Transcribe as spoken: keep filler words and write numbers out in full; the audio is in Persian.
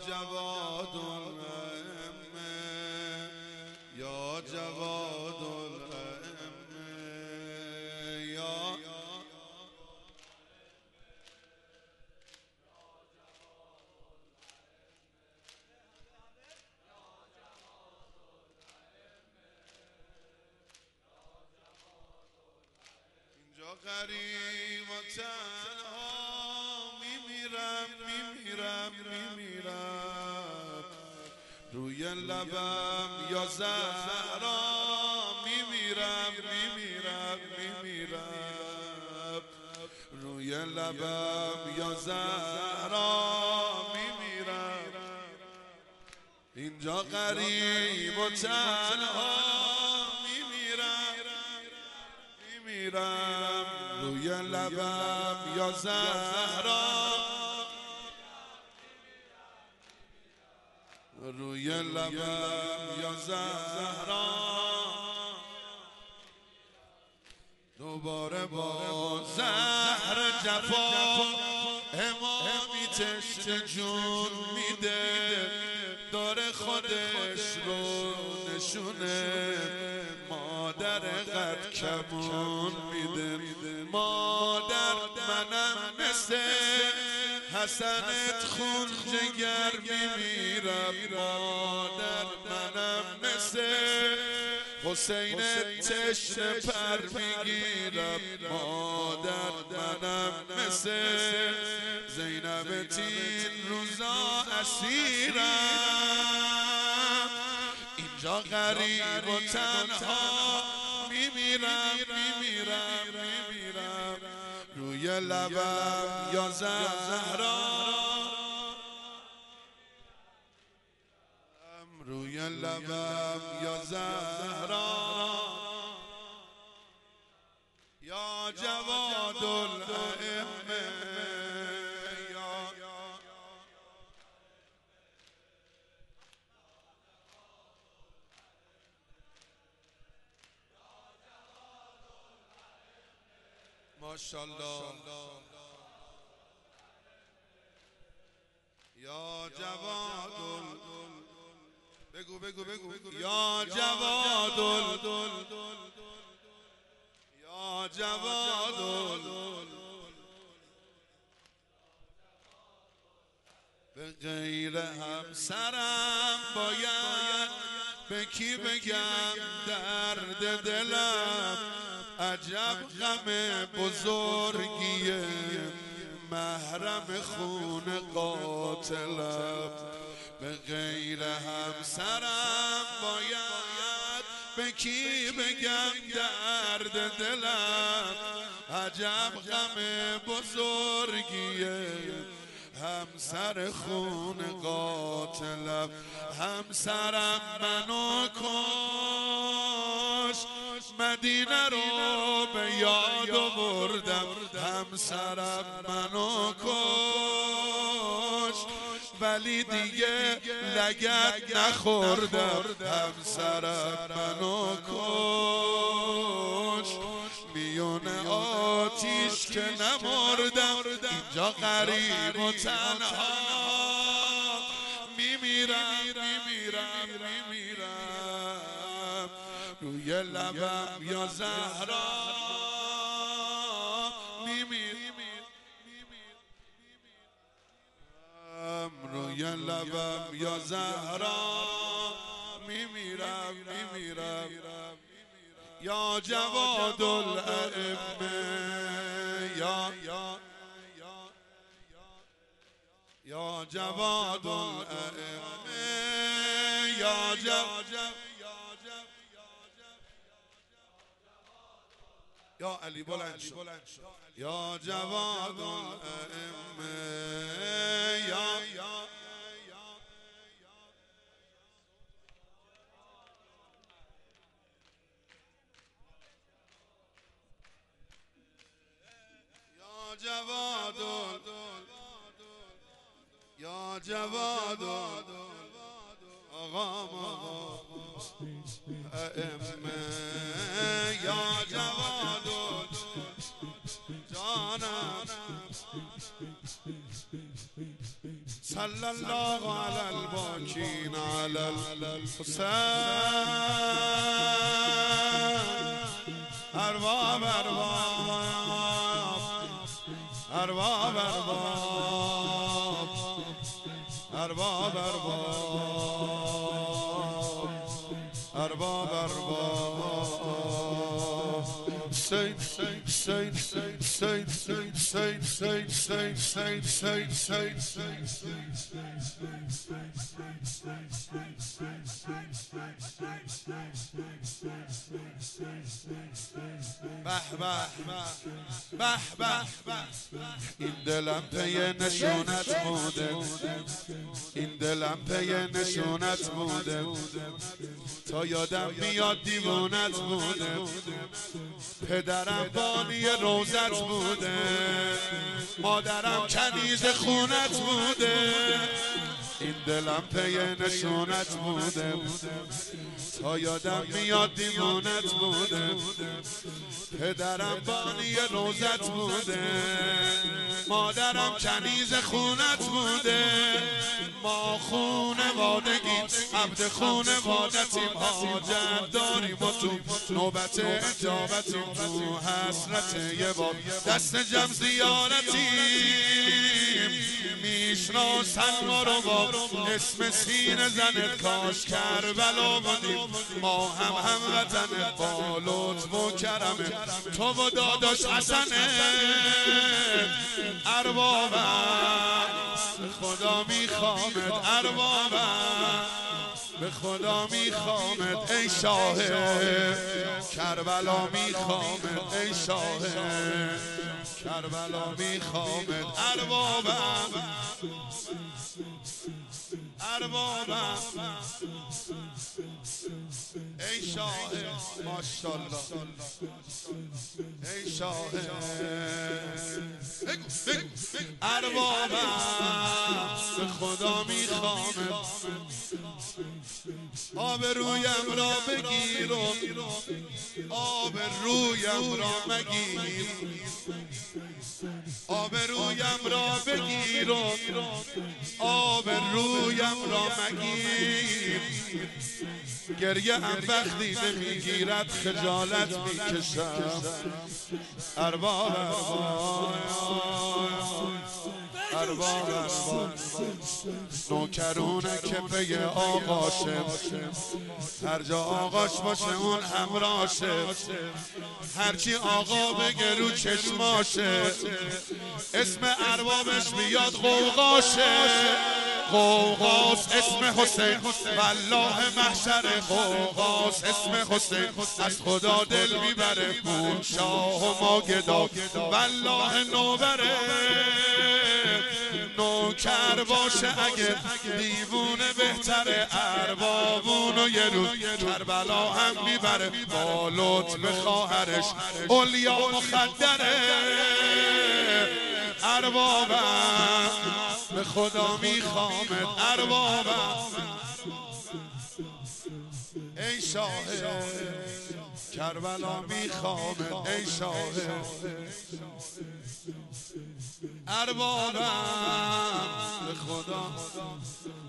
جواد الائمه یا جواد الائمه یا اینجا غریب و تنها میمیرم میمیرم میمیرم روی لبم یا زهرا میمیرم میمیرم میمیرم روی لبم یا زهرا میمیرم اینجا غریب و تنها میمیرم میمیرم روی لبم یا زهرا روی لبم یا زهرا دوباره با زهر جفا امامی تشنه جون میده داره خودش رو نشونه مادر قد کمون میده مادر منم مثل حسنت خون جگر میمیرم مادر منم مثل حسینت تشنه پر میگیرم مادر منم مثل زینب تین روزا اسیرم اینجا غریب و تنها میمیرم میمیرم میمیرم روی لبم یا زهرا روی لبم یا زهرا یا جواد الائمه یا ماشاءالله یا جواد بگو بگو بگو یا جواد یا جواد به غیر همسرم باید به کی بگم درد دلم عجب غم بزرگیه محرم خون قاتلم به غیر همسرم باید به کی بگم درد دلم عجب غم بزرگیه همسر خون قاتلم همسرم منو کش مدینه رو به یاد آوردم همسرم منو کش ولی دیگه لگد نخوردم همسرم منو کش میون آتیش که نمردم اینجا غریب و تنها میمیرم میمیرم میمیرم روی لبم یا زهرا میمیرم روی لبم یا زهرا میمیرم میمیرم یا جواد الائمه یا یا یا جواد الائمه یا جواد یا علی بلند شو یا جواد الائمه یا جواد یا جواد آقا آقا ائمه یا جواد جانم صلی الله علی الباکین علی الحسین ارباب ارباب ارباب ارباب ارباب ارباب ارباب Saint, saint, saint, saint, saint, saint, saint, saint, saint, saint, saint, saint, به به به این دلم پی نشونت بوده این دلم پی نشونت بوده تا یادم میاد دیوونت بوده پدرم بانی روزت بوده مادرم کنیز خونت بوده این دلم پی نشونت بوده تا یادم میاد دیوونت بوده پدرم بانی روزت بوده مادرم کنیز خونت بوده ما خونوادگی عبد خونوادتیم حاجت داریم و تو نوبت اجابتیم تو حسرت یه بار دست جمع زیارتیم میشناسن ما رو با اسم سینه زنت کاش کربلا بودیم ما هم هم وطن با لطف و کرمه تو و داداش حسنه اربابم به خدا میخوامت اربابم به خدا میخوامت ای شاه کربلا میخوامت ای شاه کربلا میخوامت اربابم اربابم ای شاه ماشاءالله ای شاه اربابم به خدا میخوامت آب رویم را بگیر و آب رویم را مگیر آب رویم را بگیر و آب رویم را مگیر گریه هم وقتی نمیگیرد خجالت میکشم ارباب ارباب ارباب نوکرونه که پی آقاشه هر جا آقاش باشه اون همراشه هرچی آقا بگه رو چشماشه اسم اربابش میاد غوغاشه غوغاس اسم حسین والله محشر غوغاس اسم حسین از خدا دل میبره اون شاه و ما گدا والله نوبره نوکر باشه اگه دیوونه بهتره اربابونو یه روز کربلا هم میبره با لطف خواهرش اولیا مخدره اربابم به خدا میخوامت اربابم ای شاه کربلا میخوامت ای شاه اربابم به خدا